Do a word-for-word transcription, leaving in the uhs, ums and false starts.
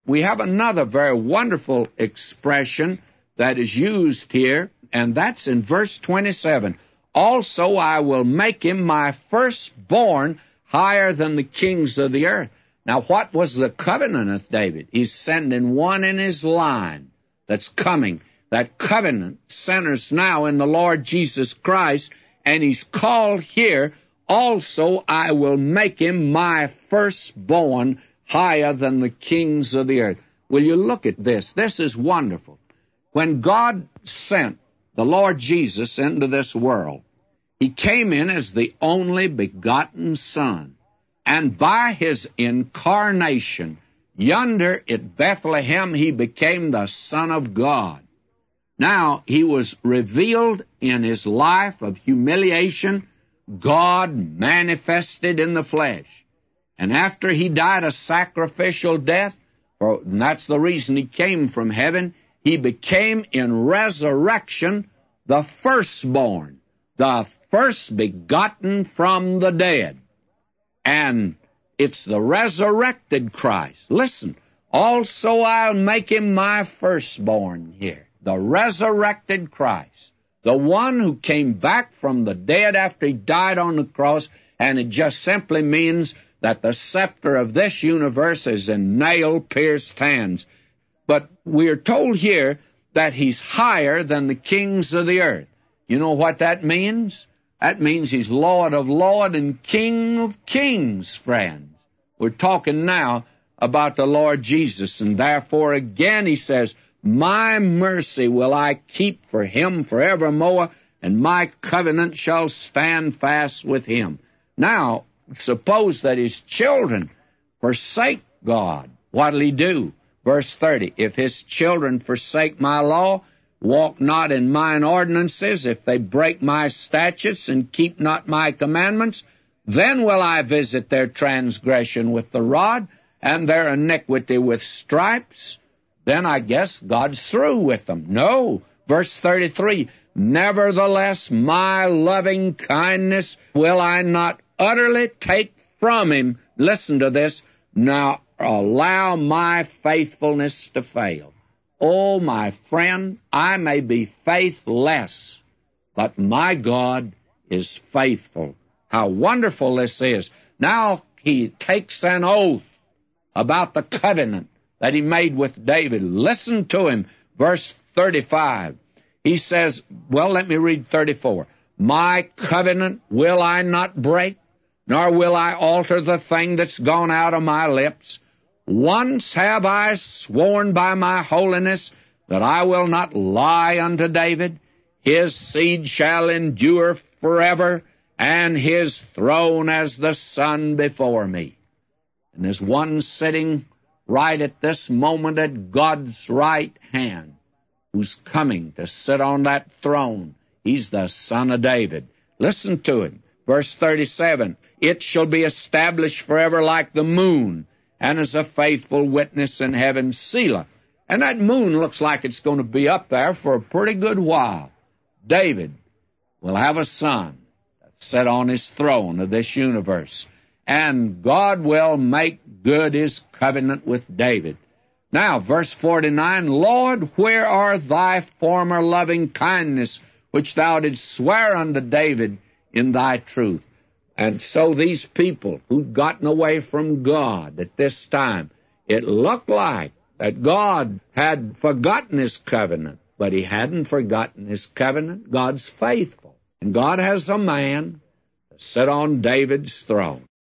we have another very wonderful expression that is used here, and that's in verse twenty-seven. Also I will make him my firstborn higher than the kings of the earth. Now, what was the covenant of David? He's sending one in his line that's coming. That covenant centers now in the Lord Jesus Christ, and he's called here, also I will make him my firstborn higher than the kings of the earth. Will you look at this? This is wonderful. When God sent the Lord Jesus into this world, he came in as the only begotten Son. And by his incarnation, yonder at Bethlehem, he became the Son of God. Now, he was revealed in his life of humiliation, God manifested in the flesh. And after he died a sacrificial death, for, and that's the reason he came from heaven, he became in resurrection the firstborn, the first begotten from the dead. And it's the resurrected Christ. Listen, also I'll make him my firstborn here. The resurrected Christ. The one who came back from the dead after he died on the cross, and it just simply means that the scepter of this universe is in nail-pierced hands. But we are told here that he's higher than the kings of the earth. You know what that means? That means he's Lord of lords and King of kings, friends. We're talking now about the Lord Jesus, and therefore again he says, my mercy will I keep for him forevermore, and my covenant shall stand fast with him. Now, suppose that his children forsake God. What'll he do? Verse thirty, if his children forsake my law, walk not in mine ordinances, if they break my statutes and keep not my commandments, then will I visit their transgression with the rod, and their iniquity with stripes. Then I guess God's through with them. No. Verse thirty-three, nevertheless my loving kindness will I not utterly take from him. Listen to this. Now allow my faithfulness to fail. Oh, my friend, I may be faithless, but my God is faithful. How wonderful this is. Now he takes an oath about the covenant that he made with David. Listen to him. Verse thirty-five. He says, well, let me read thirty-four. My covenant will I not break, nor will I alter the thing that's gone out of my lips. Once have I sworn by my holiness that I will not lie unto David. His seed shall endure forever, and his throne as the sun before me. And there's one sitting right at this moment at God's right hand who's coming to sit on that throne. He's the Son of David. Listen to him. Verse thirty-seven, it shall be established forever like the moon, and as a faithful witness in heaven, Selah. And that moon looks like it's going to be up there for a pretty good while. David will have a son that's set on his throne of this universe, and God will make good his covenant with David. Now, verse forty-nine, Lord, where are thy former loving kindness, which thou didst swear unto David in thy truth? And so these people who'd gotten away from God at this time, it looked like that God had forgotten his covenant, but he hadn't forgotten his covenant. God's faithful. And God has a man to sit on David's throne.